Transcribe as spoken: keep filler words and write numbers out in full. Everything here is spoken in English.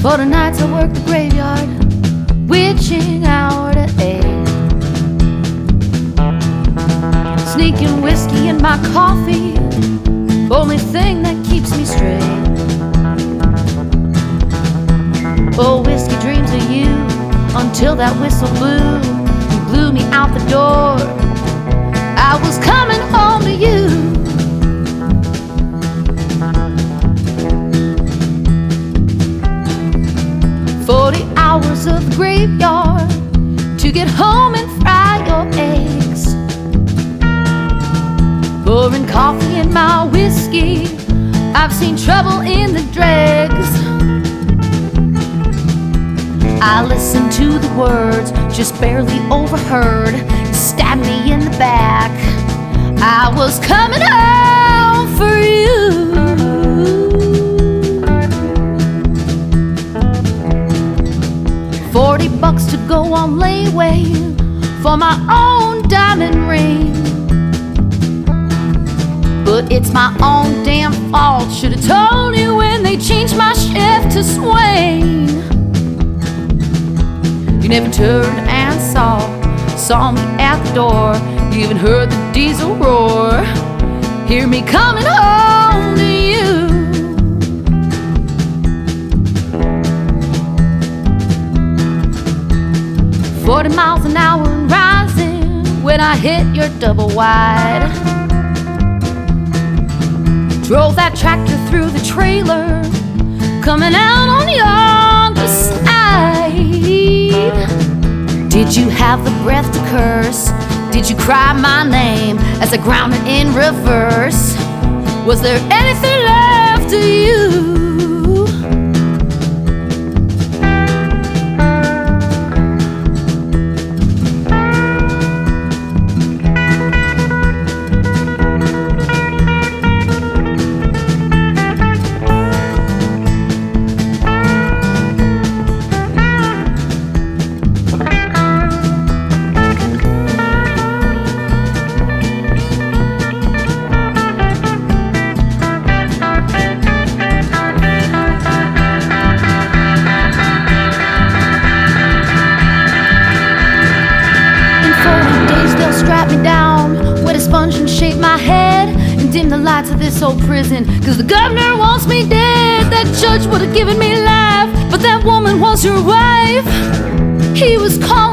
For the nights I work the graveyard, witching hour to eight, sneaking whiskey in my coffee, only thing that keeps me straight. Oh, whiskey dreams of you until that whistle blew and blew me out the door. I was coming home to you. Forty hours of the graveyard to get home and fry your eggs, pouring coffee in my whiskey. I've seen trouble in the dregs. I listened to the words, just barely overheard. You stabbed me in the back. I was coming home for you. Forty bucks to go on layaway for my own diamond ring, but it's my own damn fault. Should've told you when they changed my shift to Swain. You never turned and saw, saw me at the door. You even heard the diesel roar. Hear me coming home to you. Forty miles an hour and rising when I hit your double wide. Drove that tractor through the trailer, coming out on the other side. Did you have the breath to curse? Did you cry my name as I ground it in reverse? Was there anything left of you? Strap me down, wet a sponge and shave my head, and dim the lights of this old prison, cause the governor wants me dead. That judge would have given me life, but that woman was your wife. He was calling